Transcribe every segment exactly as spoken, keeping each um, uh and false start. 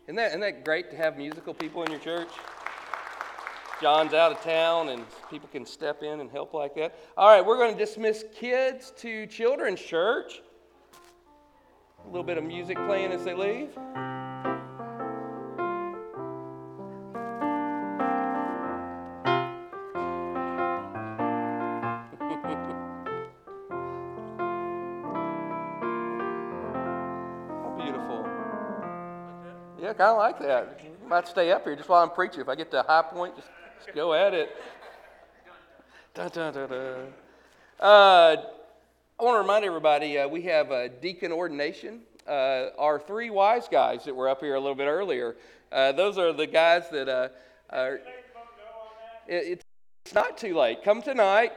Isn't that, isn't that great to have musical people in your church? John's out of town and people can step in and help like that. All right, we're going to dismiss kids to children's church. A little bit of music playing as they leave. How beautiful. Yeah, kind of like that. I might stay up here just while I'm preaching. If I get to a high point, just, just go at it. Dun, dun, dun, dun. Uh, I want to remind everybody uh, we have a deacon ordination. Uh, our three wise guys that were up here a little bit earlier, uh, those are the guys that uh, are. It, it's not too late. Come tonight.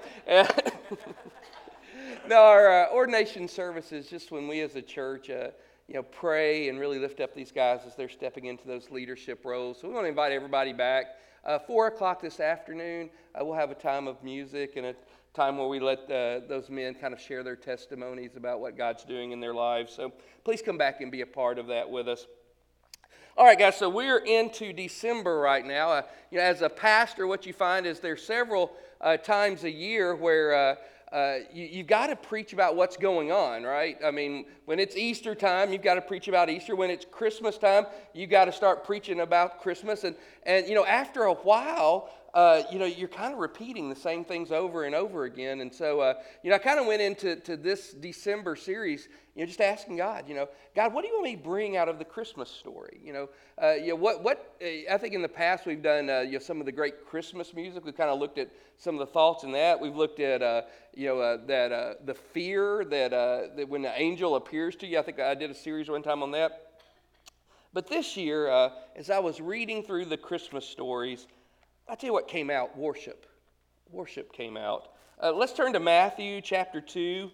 No, our uh, ordination service is just when we as a church, uh, you know, pray and really lift up these guys as they're stepping into those leadership roles. So we want to invite everybody back. Uh, Four o'clock this afternoon, uh, we'll have a time of music and a time where we let uh, those men kind of share their testimonies about what God's doing in their lives. So please come back and be a part of that with us. All right, guys, so we're into December right now. Uh, you know, as a pastor, what you find is there's several uh, times a year where uh, uh, you, you've got to preach about what's going on, right? I mean, when it's Easter time, you've got to preach about Easter. When it's Christmas time, you've got to start preaching about Christmas. And, and you know, after a while, Uh, you know, you're kind of repeating the same things over and over again. And so, uh, you know, I kind of went into to this December series, you know, just asking God, you know, God, what do you want me to bring out of the Christmas story? You know, uh, you know what, what uh, I think in the past we've done, uh, you know, some of the great Christmas music. We've kind of looked at some of the thoughts in that. We've looked at, uh, you know, uh, that uh, the fear that, uh, that when the angel appears to you. I think I did a series one time on that. But this year, uh, as I was reading through the Christmas stories, I'll tell you what came out, worship. Worship came out. Uh, let's turn to Matthew chapter two.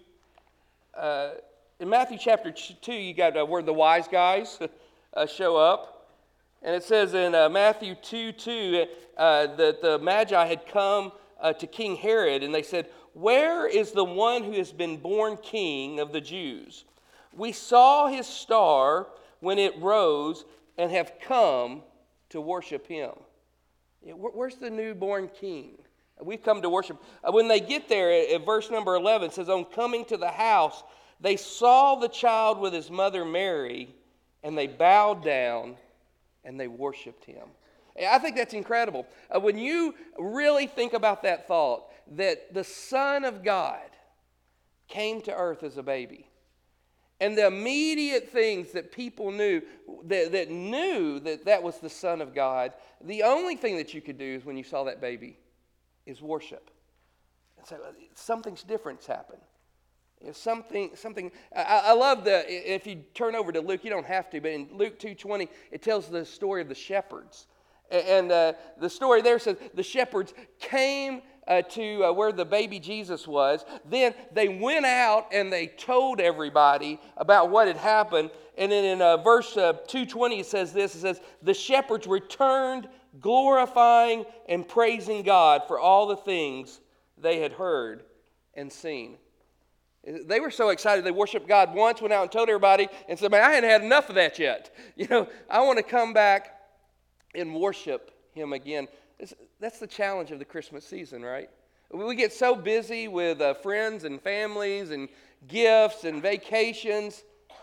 Uh, in Matthew chapter two, you got uh, where the wise guys uh, show up. And it says in uh, Matthew two two uh, that the Magi had come uh, to King Herod, and they said, "Where is the one who has been born king of the Jews? We saw his star when it rose and have come to worship him." Where's the newborn king? We've come to worship. When they get there, at verse number eleven, it says, "On coming to the house, they saw the child with his mother Mary, and they bowed down and they worshiped him." I think that's incredible. Uh, when you really think about that thought, that the Son of God came to earth as a baby, and the immediate things that people knew, that, that knew that that was the Son of God, the only thing that you could do is when you saw that baby is worship. And so something's different's happened. You know, something, something. I, I love the, if you turn over to Luke, you don't have to, but in Luke two twenty, it tells the story of the shepherds. And uh, the story there says the shepherds came Uh, to uh, where the baby Jesus was. Then they went out and they told everybody about what had happened. And then in uh, verse uh, two twenty it says this, it says, "The shepherds returned glorifying and praising God for all the things they had heard and seen." They were so excited they worshiped God once, went out and told everybody, and said, "Man, I hadn't had enough of that yet. You know, I want to come back and worship him again." It's, that's the challenge of the Christmas season, right? We get so busy with uh, friends and families and gifts and vacations.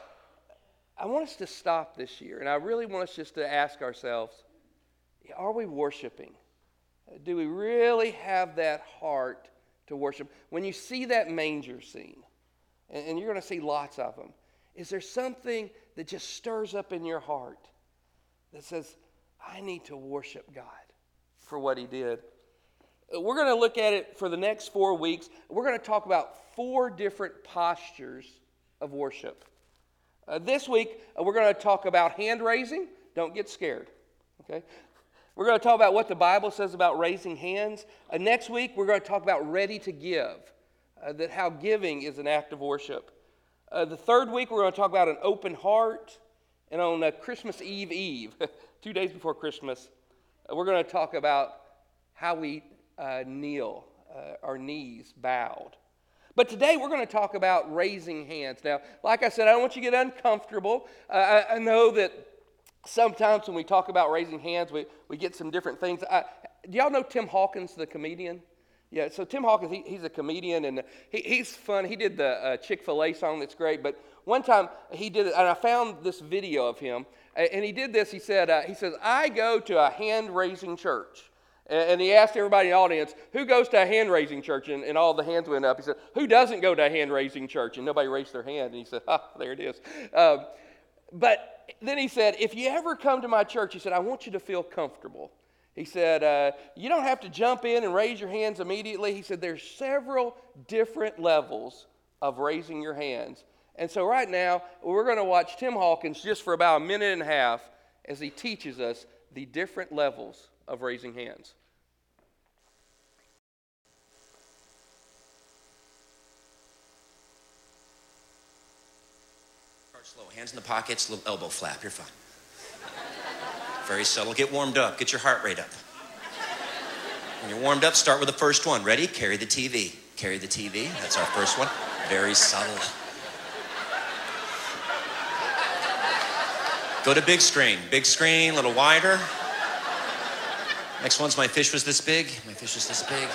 I want us to stop this year, and I really want us just to ask ourselves, are we worshiping? Do we really have that heart to worship? When you see that manger scene, and, and you're going to see lots of them, is there something that just stirs up in your heart that says, I need to worship God for what he did? We're going to look at it for the next four weeks. We're going to talk about four different postures of worship. Uh, this week, uh, we're going to talk about hand raising. Don't get scared, okay? We're going to talk about what the Bible says about raising hands. Uh, next week, we're going to talk about ready to give, uh, that how giving is an act of worship. Uh, the third week, we're going to talk about an open heart. And on uh, Christmas Eve Eve, two days before Christmas, uh, we're going to talk about how we uh, kneel, uh, our knees bowed. But today we're going to talk about raising hands. Now, like I said, I don't want you to get uncomfortable. Uh, I, I know that sometimes when we talk about raising hands, we, we get some different things. I, do y'all know Tim Hawkins, the comedian? Yeah, so Tim Hawkins, he, he's a comedian, and he, he's fun. He did the uh, Chick-fil-A song that's great, but one time he did it, and I found this video of him, and he did this. He said, uh, he says, I go to a hand-raising church. And he asked everybody in the audience, who goes to a hand-raising church? And, and all the hands went up. He said, who doesn't go to a hand-raising church? And nobody raised their hand. And he said, ah, there it is. Um, but then he said, if you ever come to my church, he said, I want you to feel comfortable. He said, uh, you don't have to jump in and raise your hands immediately. He said, there's several different levels of raising your hands. And so right now, we're going to watch Tim Hawkins just for about a minute and a half as he teaches us the different levels of raising hands. Start slow. Hands in the pockets, little elbow flap. You're fine. Very subtle. Get warmed up. Get your heart rate up. When you're warmed up, start with the first one. Ready? Carry the T V. Carry the T V. That's our first one. Very subtle. Go to big screen. Big screen, a little wider. Next one's my fish was this big. My fish was this big.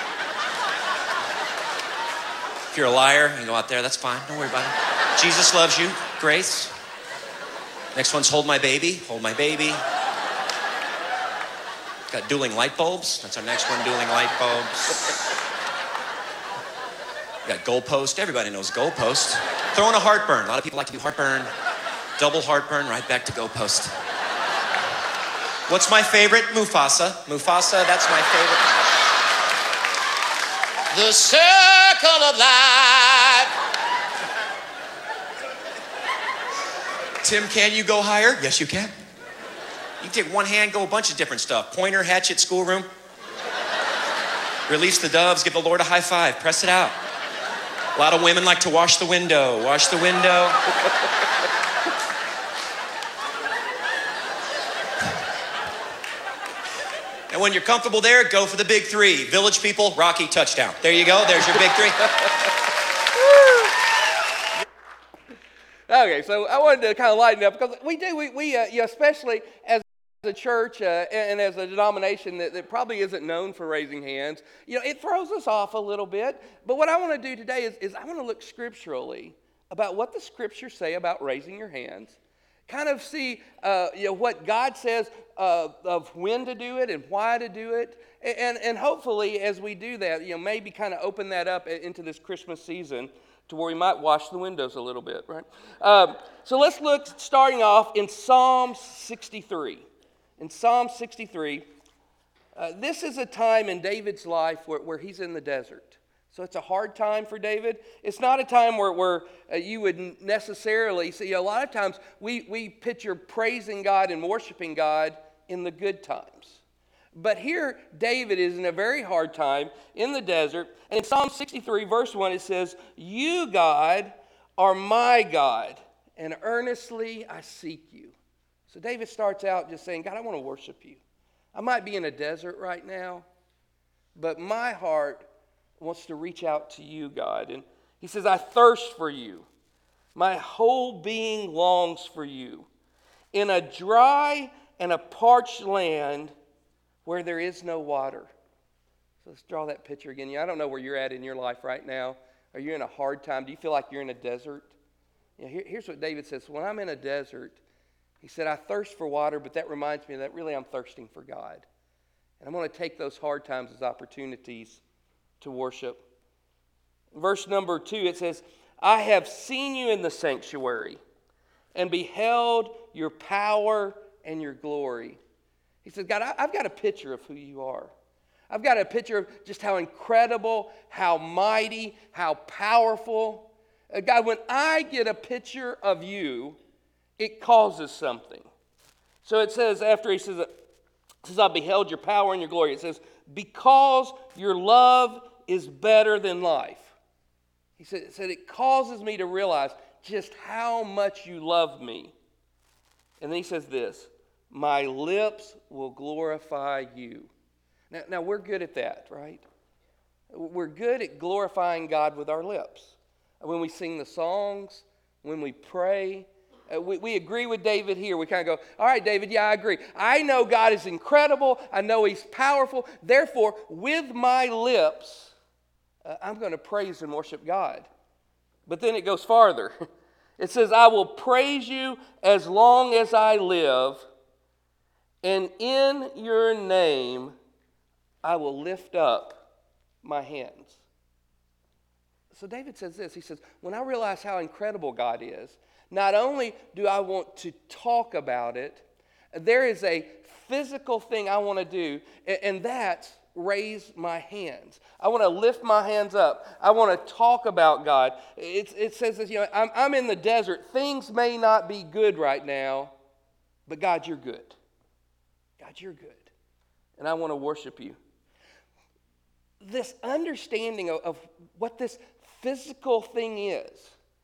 If you're a liar, you can go out there. That's fine. Don't worry about it. Jesus loves you. Grace. Next one's hold my baby. Hold my baby. Got dueling light bulbs. That's our next one, dueling light bulbs. Got goalpost. Everybody knows goalpost. Throwing a heartburn. A lot of people like to do heartburn. Double heartburn, right back to goalpost. What's my favorite? Mufasa. Mufasa, that's my favorite. The circle of life. Tim, can you go higher? Yes, you can. You can take one hand, go a bunch of different stuff. Pointer, hatchet, schoolroom. Release the doves, give the Lord a high five, press it out. A lot of women like to wash the window. Wash the window. And when you're comfortable there, go for the big three. Village people, Rocky, touchdown. There you go. There's your big three. Okay, so I wanted to kind of lighten up because we do, we, we uh, you know, especially as a church uh, and as a denomination that, that probably isn't known for raising hands, you know, it throws us off a little bit. But what I want to do today is, is I want to look scripturally about what the scriptures say about raising your hands. Kind of see uh, you know, what God says uh, of when to do it and why to do it. And, and hopefully as we do that, you know, maybe kind of open that up into this Christmas season to where we might wash the windows a little bit, right? Um, so let's look, starting off in Psalm sixty-three. In Psalm sixty-three, uh, this is a time in David's life where, where he's in the desert. So it's a hard time for David. It's not a time where, where uh, you would necessarily see. A lot of times we, we picture praising God and worshiping God in the good times. But here David is in a very hard time in the desert. And in Psalm sixty-three, verse one, it says, you, God, are my God, and earnestly I seek you. So David starts out just saying, God, I want to worship you. I might be in a desert right now, but my heart wants to reach out to you, God. And he says, I thirst for you. My whole being longs for you. In a dry and a parched land where there is no water. So let's draw that picture again. Yeah, I don't know where you're at in your life right now. Are you in a hard time? Do you feel like you're in a desert? You know, here, here's what David says. When I'm in a desert, he said, I thirst for water, but that reminds me that really I'm thirsting for God. And I'm going to take those hard times as opportunities to worship. Verse number two, it says, I have seen you in the sanctuary and beheld your power and your glory. He said, God, I, I've got a picture of who you are. I've got a picture of just how incredible, how mighty, how powerful. Uh, God, when I get a picture of you, it causes something. So it says, after he says, it says, I beheld your power and your glory. It says, because your love is better than life. He said, it said, it causes me to realize just how much you love me. And then he says this, my lips will glorify you. Now, now we're good at that, right? We're good at glorifying God with our lips. When we sing the songs, when we pray, Uh, we, we agree with David here. We kind of go, all right, David, yeah, I agree. I know God is incredible. I know he's powerful. Therefore, with my lips, uh, I'm going to praise and worship God. But then it goes farther. It says, I will praise you as long as I live, and in your name I will lift up my hands. So David says this. He says, when I realize how incredible God is, not only do I want to talk about it, there is a physical thing I want to do, and that's raise my hands. I want to lift my hands up. I want to talk about God. It, it says this, you know, I'm, I'm in the desert. Things may not be good right now, but God, you're good. God, you're good. And I want to worship you. This understanding of, of what this physical thing is,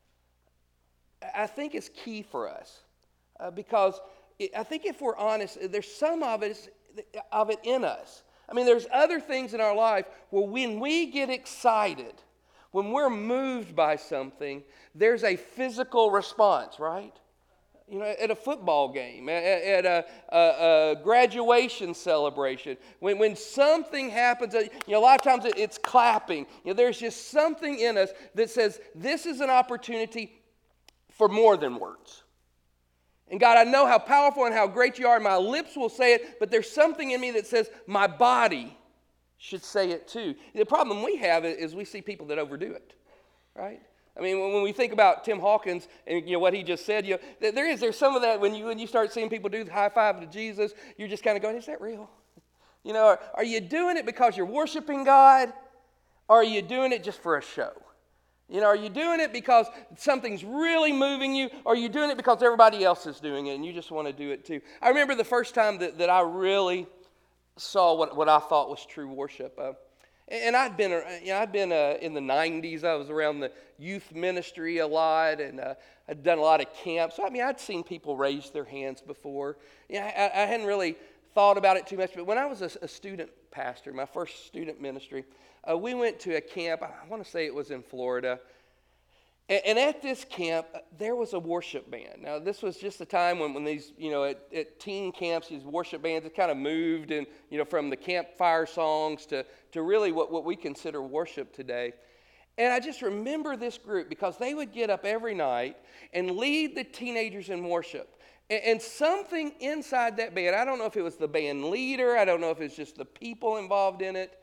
I think is key for us. Uh, because it, I think if we're honest, there's some of it, of it in us. I mean, there's other things in our life where when we get excited, when we're moved by something, there's a physical response, right? You know, at a football game, at, at a, a, a graduation celebration, when, when something happens, you know, a lot of times it's clapping. You know, there's just something in us that says this is an opportunity for more than words. And God, I know how powerful and how great you are, and my lips will say it, but there's something in me that says my body should say it too. The problem we have is we see people that overdo it, right? I mean, when we think about Tim Hawkins and you know what he just said, you know, there is there's some of that when you when you start seeing people do the high five to Jesus, you're just kind of going, is that real? You know, are, are you doing it because you're worshiping God, or are you doing it just for a show? You know, are you doing it because something's really moving you, or are you doing it because everybody else is doing it and you just want to do it too? I remember the first time that, that I really saw what, what I thought was true worship. Uh, And I'd been, you know, I'd been uh, in the nineties. I was around the youth ministry a lot, and uh, I'd done a lot of camps. So, I mean, I'd seen people raise their hands before. You know, I, I hadn't really thought about it too much. But when I was a, a student pastor, my first student ministry, uh, we went to a camp. I want to say it was in Florida. And, and at this camp, there was a worship band. Now, this was just the time when, when these, you know, at, at teen camps, these worship bands, it kind of moved, and you know, from the campfire songs to to really what, what we consider worship today. And I just remember this group because they would get up every night and lead the teenagers in worship. And, and something inside that band, I don't know if it was the band leader, I don't know if it's just the people involved in it,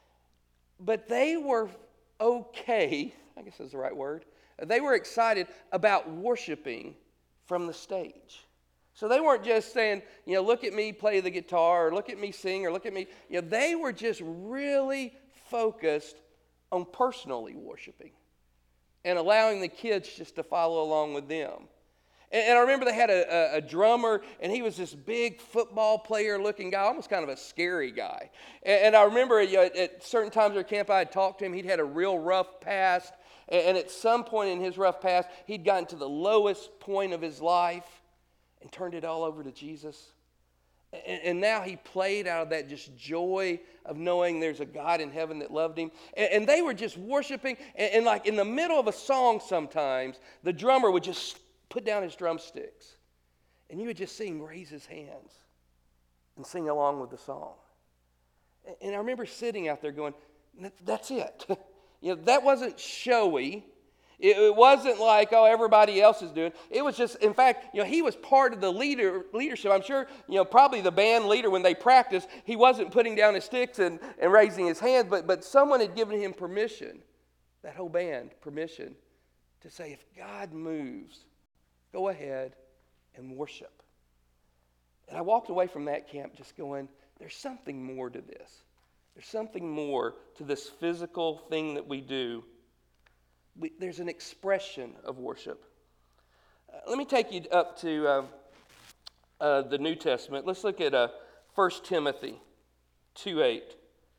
but they were okay, I guess that's the right word, they were excited about worshiping from the stage. So they weren't just saying, you know, look at me play the guitar, or look at me sing, or look at me. You know, they were just really focused on personally worshiping and allowing the kids just to follow along with them. And, and I remember they had a, a, a drummer, and he was this big football player looking guy, almost kind of a scary guy. And, and I remember you know, at certain times at camp, I had talked to him. He'd had a real rough past. And, and at some point in his rough past, he'd gotten to the lowest point of his life and turned it all over to Jesus. And, and now he played out of that just joy of knowing there's a God in heaven that loved him. And, and they were just worshiping. And, and like in the middle of a song sometimes, the drummer would just put down his drumsticks. And you would just see him raise his hands and sing along with the song. And, and I remember sitting out there going, that's it. You know, that wasn't showy. It wasn't like, oh, everybody else is doing. It was just, in fact, you know, he was part of the leader leadership. I'm sure, you know, probably the band leader, when they practiced, he wasn't putting down his sticks and, and raising his hands, but, but someone had given him permission, that whole band, permission, to say, if God moves, go ahead and worship. And I walked away from that camp just going, there's something more to this. There's something more to this physical thing that we do. We, there's an expression of worship. Uh, let me take you up to uh, uh, the New Testament. Let's look at uh, First Timothy two eight.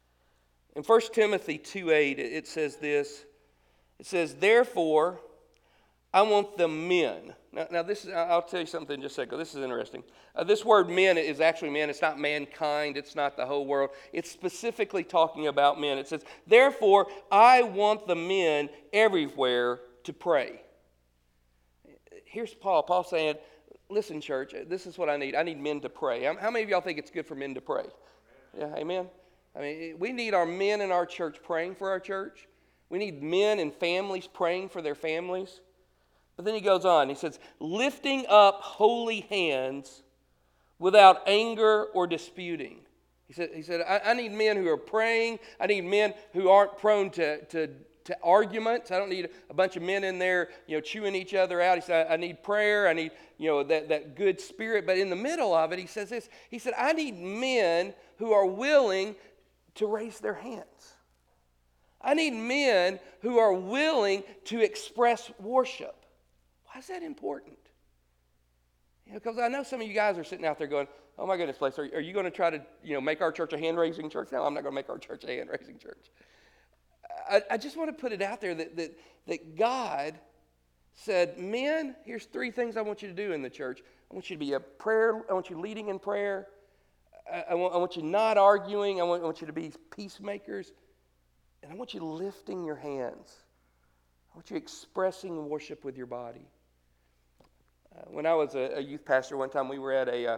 In First Timothy two eight, it says this. It says, therefore, I want the men. Now, now this is, I'll tell you something in just a second. This is interesting. Uh, this word men is actually men. It's not mankind. It's not the whole world. It's specifically talking about men. It says, therefore, I want the men everywhere to pray. here's Paul. Paul saying, listen, church, this is what I need. I need men to pray. How many of y'all think it's good for men to pray? Yeah, amen? I mean, we need our men in our church praying for our church. We need men and families praying for their families. But then he goes on. He says, lifting up holy hands without anger or disputing. He said, he said I, I need men who are praying. I need men who aren't prone to, to, to arguments. I don't need a bunch of men in there, you know, chewing each other out. He said, I need prayer. I need, you know, that, that good spirit. But in the middle of it, he says this. He said, I need men who are willing to raise their hands. I need men who are willing to express worship. Why is that important? You know, because I know some of you guys are sitting out there going, oh my goodness, Place, are, are you going to try to, you know, make our church a hand-raising church? No, I'm not going to make our church a hand-raising church. I, I just want to put it out there that, that, that God said, men, here's three things I want you to do in the church. I want you to be a prayer, I want you leading in prayer. I, I, want, I want you not arguing. I want, I want you to be peacemakers. And I want you lifting your hands. I want you expressing worship with your body. Uh, when I was a, a youth pastor one time, we were at a uh,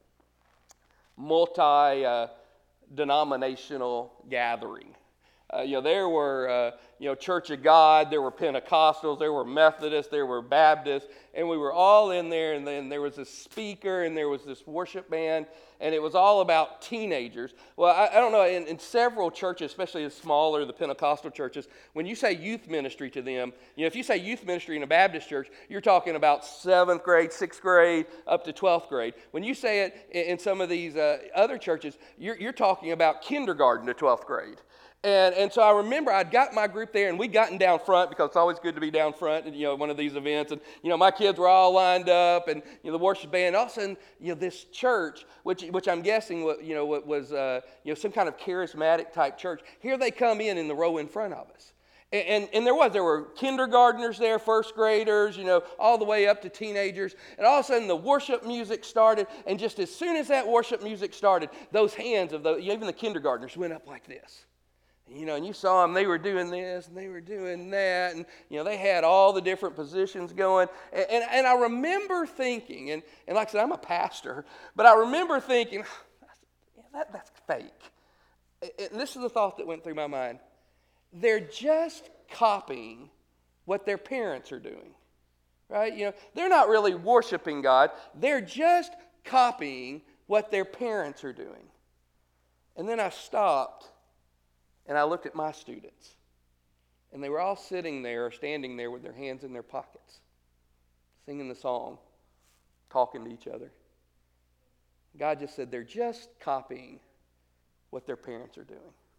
multi-denominational uh, gathering. Uh, you know, there were, uh, you know, Church of God, there were Pentecostals, there were Methodists, there were Baptists, and we were all in there, and then there was this speaker, and there was this worship band, and it was all about teenagers. Well, I, I don't know, in, in several churches, especially the smaller, the Pentecostal churches, when you say youth ministry to them, you know, if you say youth ministry in a Baptist church, you're talking about seventh grade, sixth grade, up to twelfth grade. When you say it in, in some of these uh, other churches, you're, you're talking about kindergarten to twelfth grade. And and so I remember I'd got my group there, and we'd gotten down front because it's always good to be down front at, you know, one of these events. And, you know, my kids were all lined up, and, you know, the worship band. All of a sudden, you know, this church, which which I'm guessing, you know, was, uh, you know, some kind of charismatic type church. Here they come in in the row in front of us. And, and, and there was, there were kindergartners there, first graders, you know, all the way up to teenagers. And all of a sudden, the worship music started. And just as soon as that worship music started, those hands of the, even the kindergartners went up like this. You know, and you saw them, they were doing this, and they were doing that, and, you know, they had all the different positions going. And, and, and I remember thinking, and, and like I said, I'm a pastor, but I remember thinking, yeah, that, that's fake. And this is the thought that went through my mind. They're just copying what their parents are doing, right? You know, they're not really worshiping God. They're just copying what their parents are doing. And then I stopped. And I looked at my students, and they were all sitting there or standing there with their hands in their pockets, singing the song, talking to each other. God just said they're just copying what their parents are doing.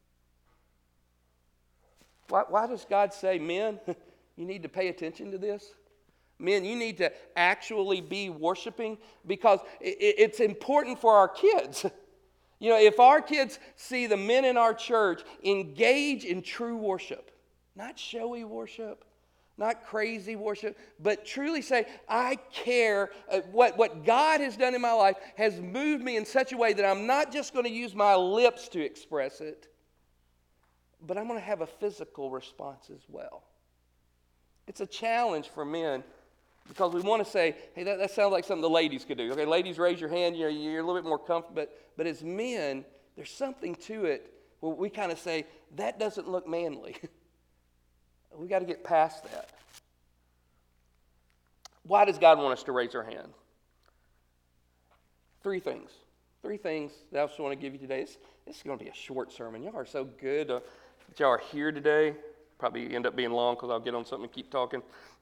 Why, why does God say, men, you need to pay attention to this? Men, you need to actually be worshiping, because it, it's important for our kids. You know, if our kids see the men in our church engage in true worship, not showy worship, not crazy worship, but truly say, I care. Uh, what, what God has done in my life has moved me in such a way that I'm not just going to use my lips to express it, but I'm going to have a physical response as well. It's a challenge for men, because we want to say, hey, that, that sounds like something the ladies could do. Okay, ladies, raise your hand. You know, you're a little bit more comfortable. But, but as men, there's something to it where we kind of say, that doesn't look manly. We got to get past that. Why does God want us to raise our hand? Three things. Three things that I just want to give you today. This, this is going to be a short sermon. Y'all are so good uh, that y'all are here today. Probably end up being long because I'll get on something and keep talking.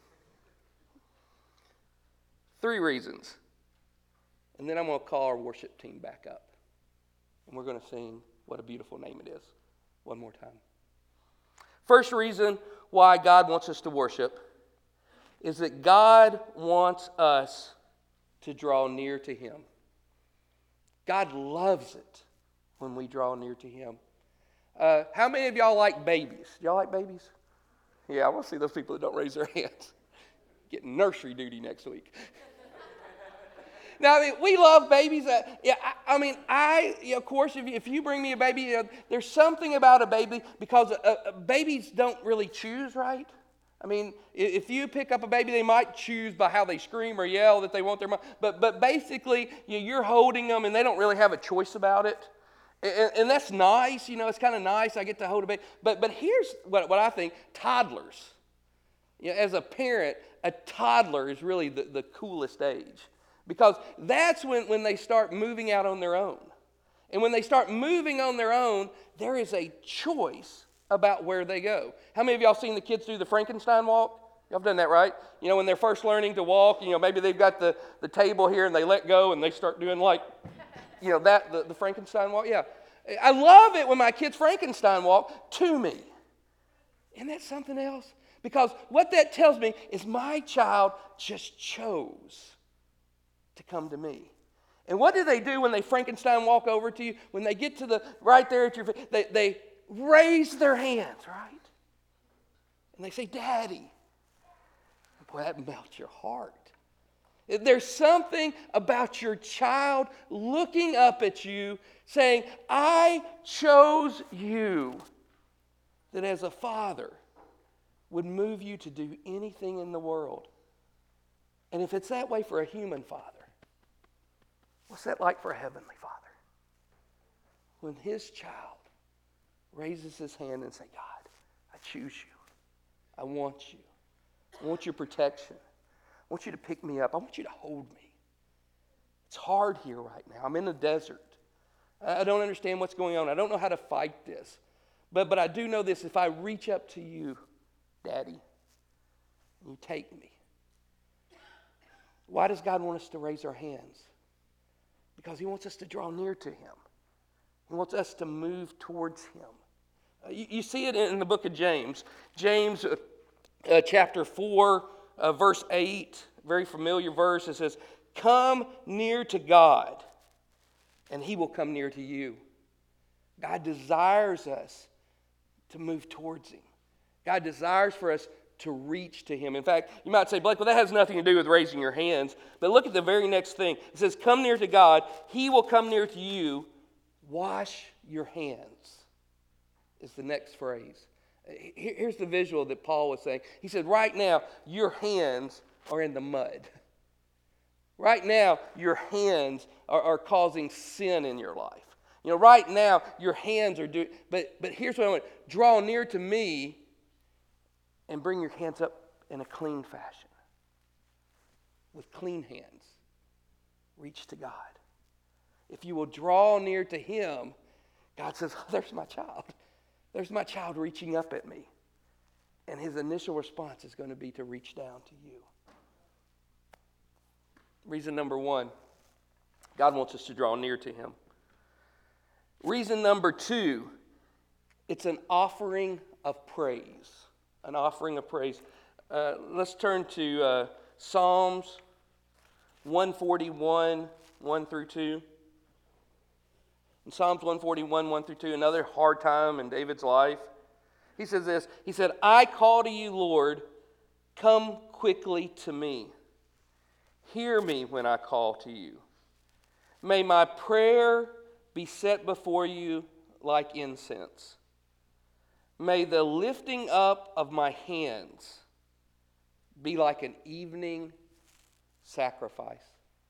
Three reasons. And then I'm going to call our worship team back up. And we're going to sing What a Beautiful Name It Is one more time. First reason why God wants us to worship is that God wants us to draw near to Him. God loves it when we draw near to Him. Uh, how many of y'all like babies? Y'all like babies? Yeah, I want to see those people that don't raise their hands. Getting nursery duty next week. Now, I mean, we love babies. Uh, yeah, I, I mean, I, you know, of course, if you, if you bring me a baby, you know, there's something about a baby, because uh, uh, babies don't really choose, right? I mean, if you pick up a baby, they might choose by how they scream or yell that they want their mom. But, but basically, you know, you're holding them, and they don't really have a choice about it. And, and that's nice. You know, it's kind of nice. I get to hold a baby. But, but here's what, what I think. Toddlers. You know, as a parent, a toddler is really the, the coolest age. Because that's when, when they start moving out on their own. And when they start moving on their own, there is a choice about where they go. How many of y'all seen the kids do the Frankenstein walk? Y'all have done that, right? You know, when they're first learning to walk, you know, maybe they've got the, the table here and they let go and they start doing like, you know, that, the, the Frankenstein walk. Yeah. I love it when my kids Frankenstein walk to me. Isn't that something else? Because what that tells me is my child just chose to come to me. And what do they do when they Frankenstein walk over to you? When they get to the, right there at your feet, they, they raise their hands, right? And they say, Daddy. Boy, that melts your heart. There's something about your child looking up at you saying, I chose you, that as a father would move you to do anything in the world. And if it's that way for a human father, what's that like for a heavenly Father? When his child raises his hand and says, God, I choose you. I want you. I want your protection. I want you to pick me up. I want you to hold me. It's hard here right now. I'm in the desert. I don't understand what's going on. I don't know how to fight this. But, but I do know this. If I reach up to you, Daddy, and you take me, why does God want us to raise our hands? Because he wants us to draw near to him. He wants us to move towards him. Uh, you, you see it in the book of James. James uh, uh, chapter four, uh, verse eight, very familiar verse. It says, come near to God, and he will come near to you. God desires us to move towards him. God desires for us to reach to him. In fact, you might say, Blake, well, that has nothing to do with raising your hands. But look at the very next thing. It says, come near to God. He will come near to you. Wash your hands is the next phrase. Here's the visual that Paul was saying. He said, right now, your hands are in the mud. Right now, your hands are, are causing sin in your life. You know, right now, your hands are doing, but, but here's what I want. Draw near to me and bring your hands up in a clean fashion. With clean hands, reach to God. If you will draw near to him, God says, oh, there's my child. There's my child reaching up at me. And his initial response is going to be to reach down to you. Reason number one, God wants us to draw near to him. Reason number two, it's an offering of praise. An offering of praise. Uh, let's turn to uh, Psalms one forty-one, one through two. In Psalms one forty-one, one through two, another hard time in David's life. He says this, he said, I call to you, Lord, come quickly to me. Hear me when I call to you. May my prayer be set before you like incense. May the lifting up of my hands be like an evening sacrifice.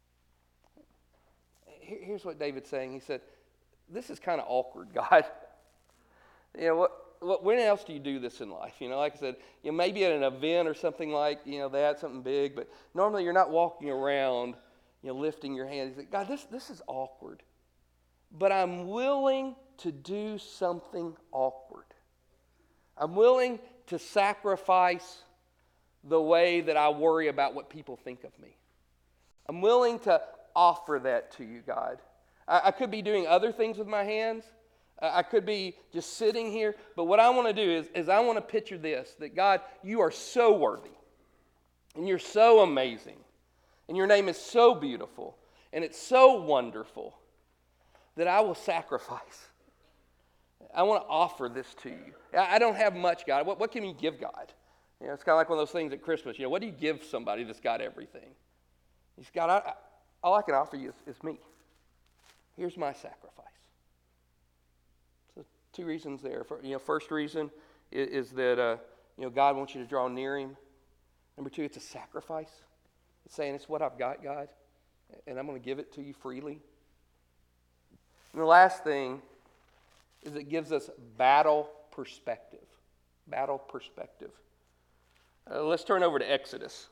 Here's what David's saying. He said, this is kind of awkward, God. You know, what, what, when else do you do this in life? You know, like I said, you know, maybe at an event or something like, you know, that, something big, but normally you're not walking around, you know, lifting your hands. He said, God, this, this is awkward. But I'm willing to do something awkward. I'm willing to sacrifice the way that I worry about what people think of me. I'm willing to offer that to you, God. I, I could be doing other things with my hands. I, I could be just sitting here. But what I want to do is, is I want to picture this, that God, you are so worthy. And you're so amazing. And your name is so beautiful. And it's so wonderful that I will sacrifice. I want to offer this to you. I don't have much, God. What, what can you give God? You know, it's kind of like one of those things at Christmas. You know, what do you give somebody that's got everything? He's got, I, I, all I can offer you is, is me. Here's my sacrifice. So two reasons there. For, you know, first reason is, is that uh, you know, God wants you to draw near him. Number two, it's a sacrifice. It's saying, it's what I've got, God, and I'm going to give it to you freely. And the last thing is it gives us battle perspective. Battle perspective. Uh, let's turn over to Exodus.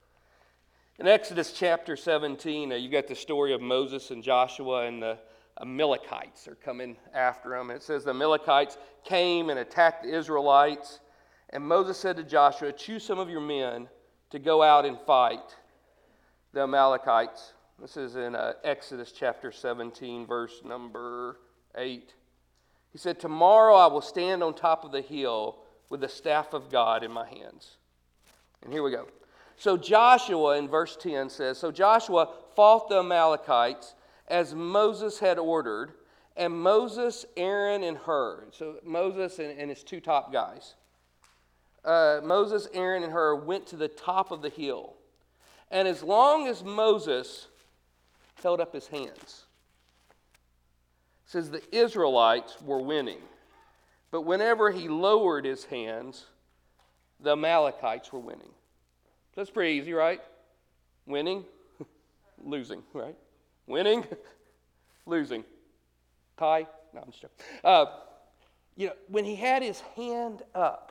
In Exodus chapter seventeen, uh, you got the story of Moses and Joshua, and the Amalekites are coming after them. It says the Amalekites came and attacked the Israelites, and Moses said to Joshua, choose some of your men to go out and fight the Amalekites. This is in uh, Exodus chapter seventeen, verse number eight. He said, tomorrow I will stand on top of the hill with the staff of God in my hands. And here we go. So Joshua, in verse ten, says, so Joshua fought the Amalekites as Moses had ordered, and Moses, Aaron, and Hur. So Moses and, and his two top guys. Uh, Moses, Aaron, and Hur went to the top of the hill. And as long as Moses held up his hands, it says the Israelites were winning. But whenever he lowered his hands, the Amalekites were winning. That's pretty easy, right? Winning, losing, right? Winning, losing. Tie? No, I'm just joking. Uh, you know, when he had his hand up,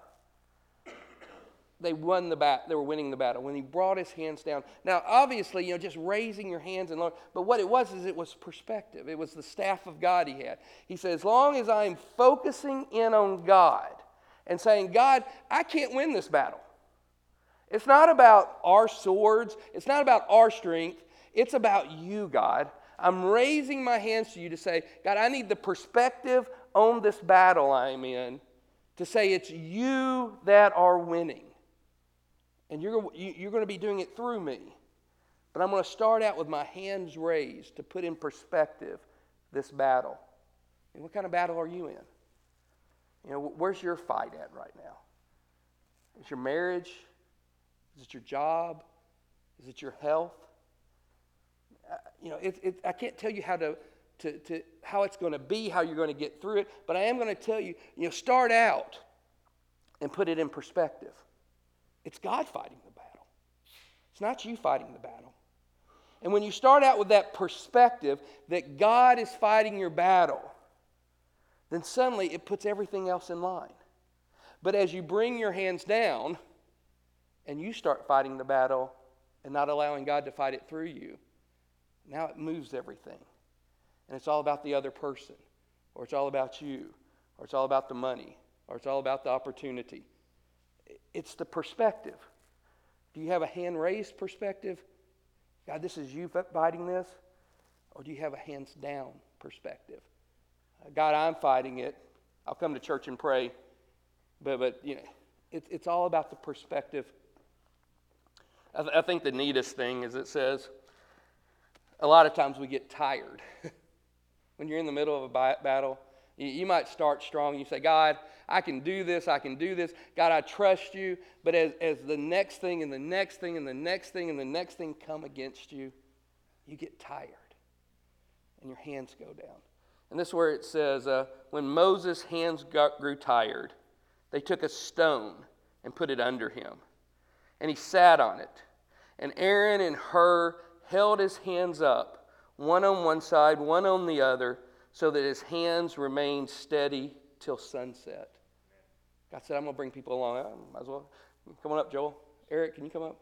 they won the bat. They were winning the battle. When he brought his hands down. Now, obviously, you know, just raising your hands and Lord, but what it was is it was perspective. It was the staff of God he had. He said, as long as I'm focusing in on God and saying, God, I can't win this battle. It's not about our swords. It's not about our strength. It's about you, God. I'm raising my hands to you to say, God, I need the perspective on this battle I'm in to say it's you that are winning. And you're, you're going to be doing it through me. But I'm going to start out with my hands raised to put in perspective this battle. And what kind of battle are you in? You know, where's your fight at right now? Is your marriage? Is it your job? Is it your health? Uh, you know, it, it, I can't tell you how to, to, to how it's going to be, how you're going to get through it, but I am going to tell you, you know, start out and put it in perspective. It's God fighting the battle. It's not you fighting the battle. And when you start out with that perspective that God is fighting your battle, then suddenly it puts everything else in line. But as you bring your hands down and you start fighting the battle and not allowing God to fight it through you, now it moves everything. And it's all about the other person, or it's all about you, or it's all about the money, or it's all about the opportunity. It's the perspective. Do you have a hand-raised perspective? God, this is you fighting this? Or do you have a hands-down perspective? Uh, God, I'm fighting it. I'll come to church and pray. But, but you know, it, it's all about the perspective. I, th- I think the neatest thing is it says, a lot of times we get tired. When you're in the middle of a bi- battle, you, you might start strong. You say, God, I can do this, I can do this. God, I trust you. But as, as the next thing and the next thing and the next thing and the next thing come against you, you get tired. And your hands go down. And this is where it says, uh, when Moses' hands got, grew tired, they took a stone and put it under him. And he sat on it. And Aaron and Hur held his hands up, one on one side, one on the other, so that his hands remained steady till sunset. God said, I'm going to bring people along. I might as well. Come on up, Joel. Eric, can you come up?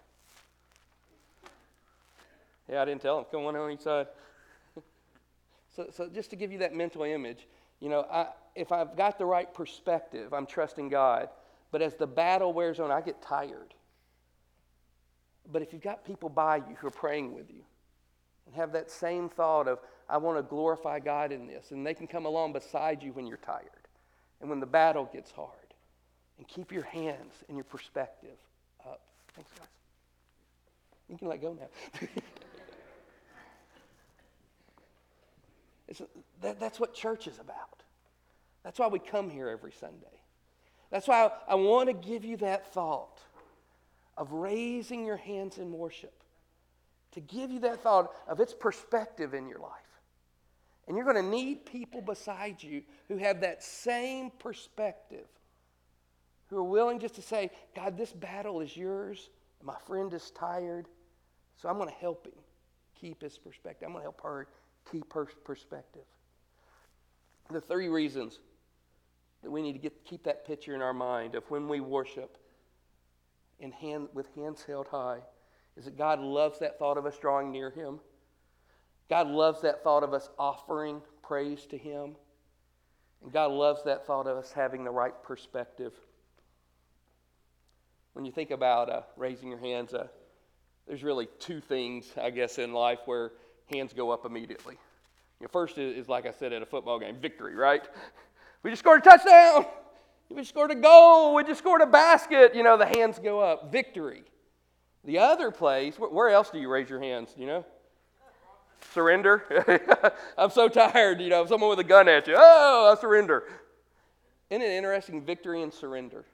Yeah, I didn't tell him. Come on on each side. so, so just to give you that mental image, you know, I, if I've got the right perspective, I'm trusting God. But as the battle wears on, I get tired. But if you've got people by you who are praying with you and have that same thought of, I want to glorify God in this, and they can come along beside you when you're tired and when the battle gets hard, and keep your hands and your perspective up. Thanks, guys. You can let go now. it's, that, that's what church is about. That's why we come here every Sunday. That's why I, I want to give you that thought of raising your hands in worship, to give you that thought of its perspective in your life. And you're going to need people beside you who have that same perspective who are willing just to say, God, this battle is yours, and my friend is tired, so I'm going to help him keep his perspective. I'm going to help her keep her perspective. The three reasons that we need to get keep that picture in our mind of when we worship in hand, with hands held high is that God loves that thought of us drawing near him. God loves that thought of us offering praise to him. And God loves that thought of us having the right perspective. When you think about uh, raising your hands, uh, there's really two things, I guess, in life where hands go up immediately. You know, first is, is, like I said, at a football game, victory, right? We just scored a touchdown. We just scored a goal. We just scored a basket. You know, the hands go up. Victory. The other place, where, where else do you raise your hands? Do you know? Surrender. I'm so tired. You know, someone with a gun at you. Oh, I surrender. Isn't it interesting? Victory and surrender.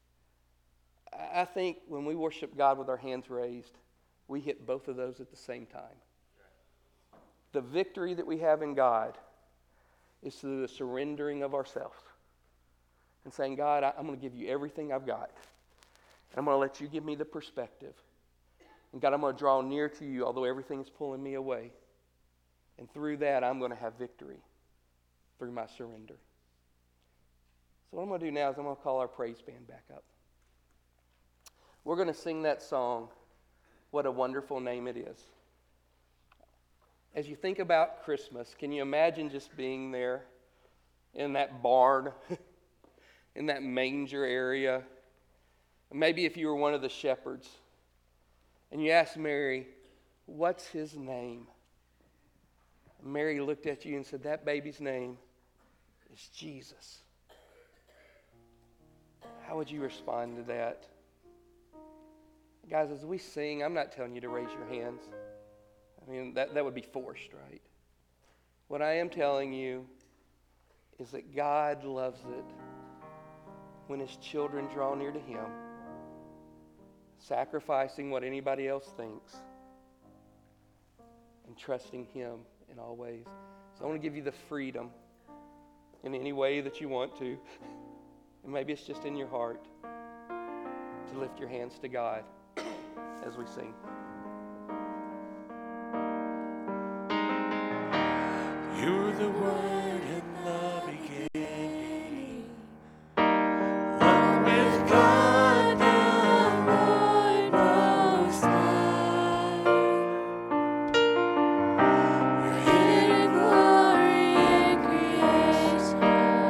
I think when we worship God with our hands raised, we hit both of those at the same time. The victory that we have in God is through the surrendering of ourselves and saying, God, I'm going to give you everything I've got. And I'm going to let you give me the perspective. And God, I'm going to draw near to you, although everything is pulling me away. And through that, I'm going to have victory through my surrender. So what I'm going to do now is I'm going to call our praise band back up. We're going to sing that song, What a Wonderful Name It Is. As you think about Christmas, can you imagine just being there in that barn, in that manger area? Maybe if you were one of the shepherds and you asked Mary, what's his name? Mary looked at you and said, that baby's name is Jesus. How would you respond to that? Guys, as we sing, I'm not telling you to raise your hands. I mean, that, that would be forced, right? What I am telling you is that God loves it when his children draw near to him, sacrificing what anybody else thinks and trusting him in all ways. So I want to give you the freedom in any way that you want to, and maybe it's just in your heart, to lift your hands to God as we sing. You're the Word in the beginning, one with God the Lord Most High. Your hidden glory in creation,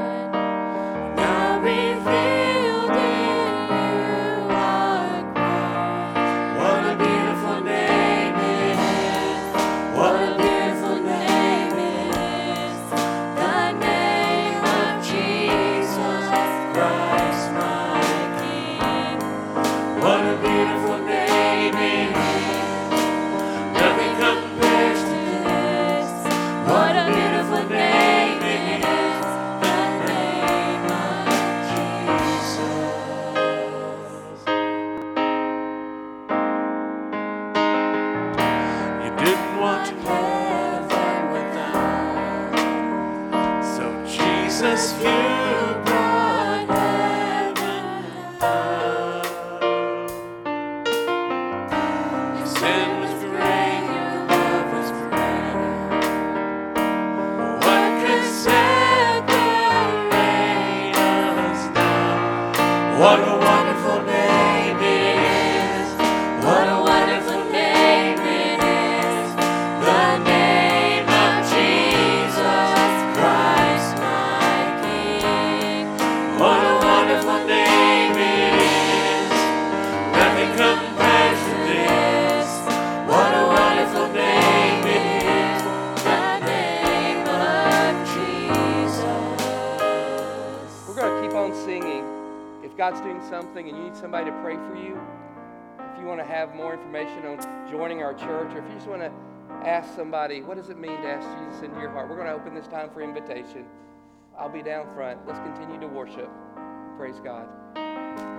now revealed in you are Christ. What a beautiful name it is! What a beautiful name it is! Jesus, you brought heaven down. Your sin was great, your love was greater. What could separate us now? What a wonderful name it is. What a wonderful name it is. The name of Jesus Christ, my King. What a wonderful name it is. Nothing compares to this. What a wonderful name it is. The name of Jesus. We're going to keep on singing. If God's doing something and you need somebody to pray for you, if you want to have more information on joining our church, or if you just want to ask somebody, what does it mean to ask Jesus into your heart? We're going to open this time for invitation. I'll be down front. Let's continue to worship. Praise God.